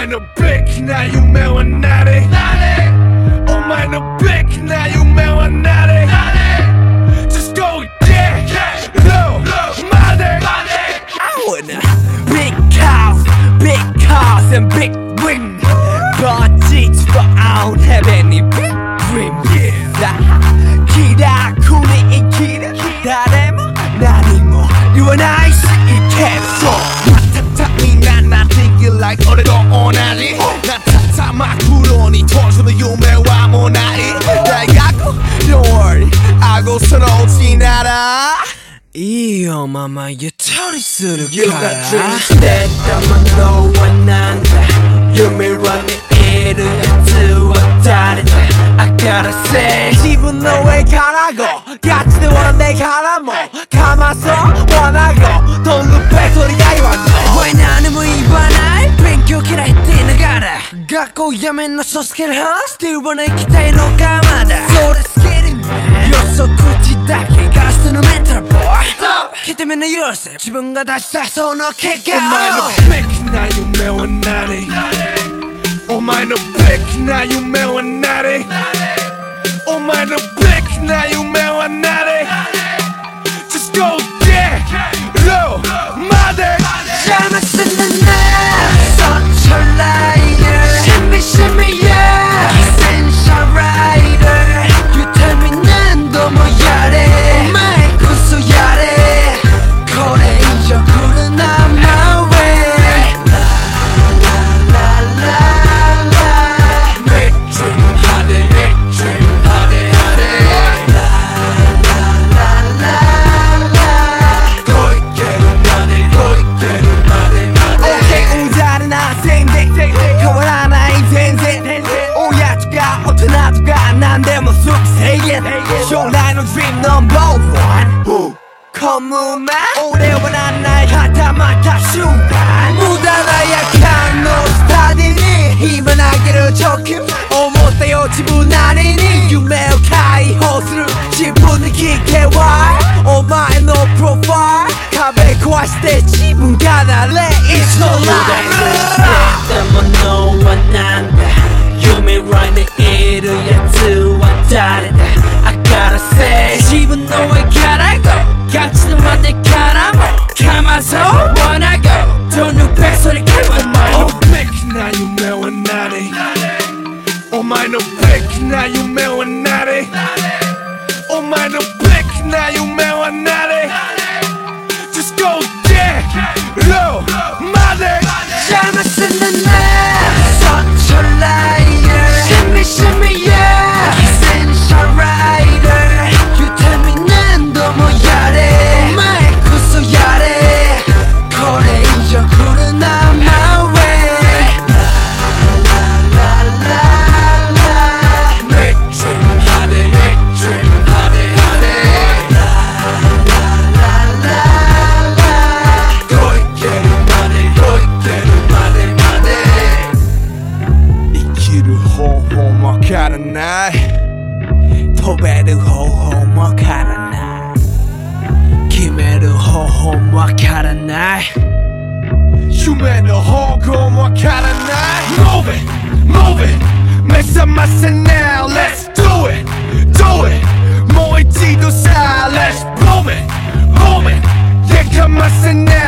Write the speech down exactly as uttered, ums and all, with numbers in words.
前のべきな夢は何？お前のべきな夢は何？ Just go get low money. I want a big house, big cars and big wings. But it's but I don't have any big dreams. 다 기다리고 있기를誰も何も言わないしいけそうたたみんなな thinking like 俺と同じなたたま黒に当初の夢はもうない大学 Don't worry顎そのうちならいいよママゆったりするから You got dreams でたものはなんだ夢は見えるやつは誰だ I gotta say 自分の上から go ガチで笑ってからもかまそう wanna go Don't look back それが言わないおい何も言わない勉強嫌いってながら学校やめんのそすけるは Still wanna 行きたいのかまだそれ好きに予測値だけガスのメンタルボーイ来てみんな許せ自分が出したその結果お前のべきな夢は何お前のべきな夢は何お前のべきな夢は何 Just go get low money 邪魔するな Such a liar Shimmy shimmy yeah Essential rider You tell me 何度もやれお前こそやれこれ以上来るな My way La la la la Big dream派手 Big dream 派手派手 La la la la来いけるまで来いけるまでまで OK うんざりな宣伝変わらない全然親とか大人とか何でもすぐ制限将来の Dream number one コムマ俺はなんないはたまた瞬間無駄な夜間のスタディに今投げる直球思ったよ自分なりに夢を解放する自分に聞けばお前のプロファイル壁壊して自分がなれ一度ライブしたものはなんだ夢らにいるやつは誰だ I gotta say 自分の上から go ガチのまでからもかまそう wanna go Don't look back それがお前のべきな夢は何お前のべきな夢は何お前のべきな夢は何 Just go get low money 邪魔するな Such a liar Shimmy shimmy yeah Essential rider You tell me 何度もやれお前こそやれこれ以上来るな My way La la la la Big dream 派手 Big dream 派手派手 La la la la 来いけるまで来いけるまでまで生きる方法もわからない飛べる方法もわからない決める方法もわからない夢の方向もわからない Move it, move it 目覚ませ now Let's do it, do it もう一度さ Let's boom it, boom it やかませ now